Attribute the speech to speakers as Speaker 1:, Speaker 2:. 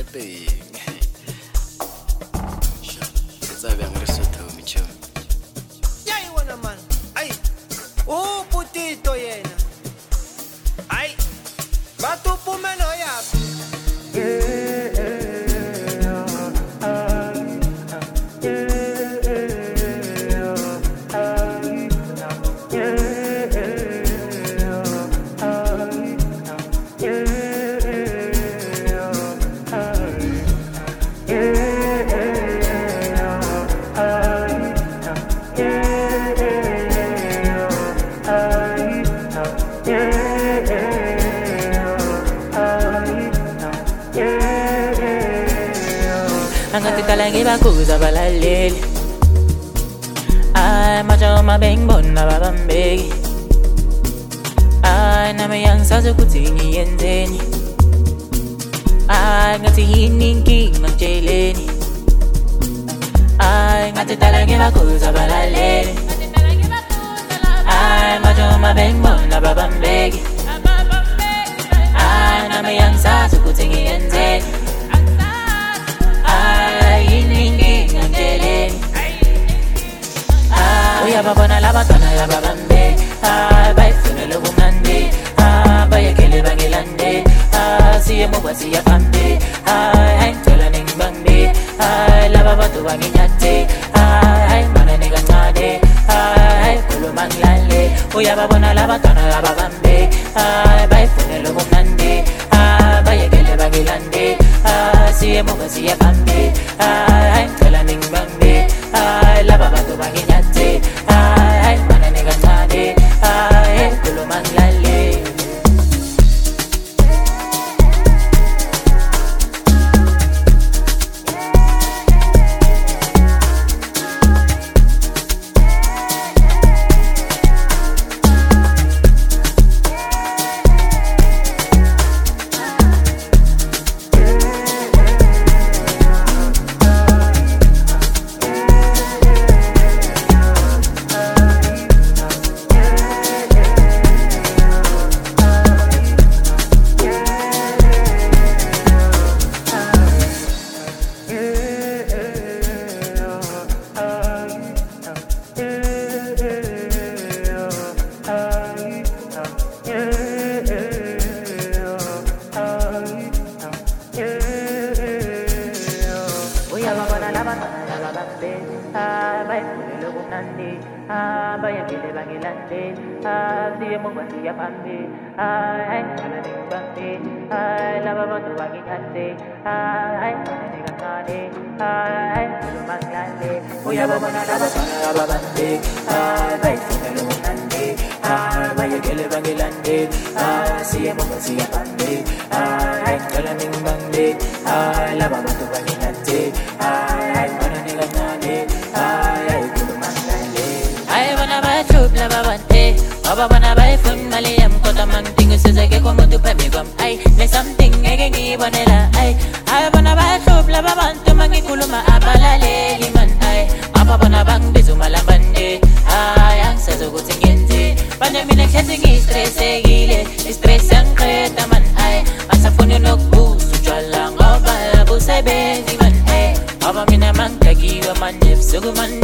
Speaker 1: Big. Sabe ang Lesotho, Michum.
Speaker 2: Yay, iwan naman. Ay, putito yena. Ay, batu pumeno yap.
Speaker 3: Angatitala ngibakuza balaleli ay macho mabengibona babambeki ay nami yangisazi ukuthi ngiyenzeni ay ngathi yini inkinga ngitsheleni ay ngatitala ngibakuza balaleli ay macho mabengibona babambeki ay nami yangisazi ukuthi ngiyenzeni Uyababona labantwana yababambe bayifunela ubumnandi bayekele bangilande siye muva siya phambi ngicela ningibambe laba bantu banginyathe mana nikancane khuluma ngilale uyababona labantwana yababambe bayifunela ubumnandi bayekele bangilande siye muva siya phambi ngicela ningibambe laba bantu banginyathe mana nikancane khuluma ngilale bayekele bangilande siye muva siya phambi ngicela ningibambe laba bantu banginyathe mana nikancane khuluma ngilale uyababona labantwana ababambe bayifunela ubumnandi bayekele bangilande siye muva siya phambi ngicela ningibambe laba bantu banginyathe mana nikancane laba bante bababona bayifuna imali yami kodwa mangidinga usizeke komuntu phambi kwami ay ne-something ngeke ngiyibonela ay abona bayahlupha laba bantu mangikhuluma abalaleli man ay bababona bangibiza umalambande ay angisazi ukuthi ngiyenzeni manje mina ngihlezi ngistressekile istress yangiqeda man ay asafuni nokubuza utshwala ngoba busebenzi man ay ngoba mina mangidakiwe manje busuku manje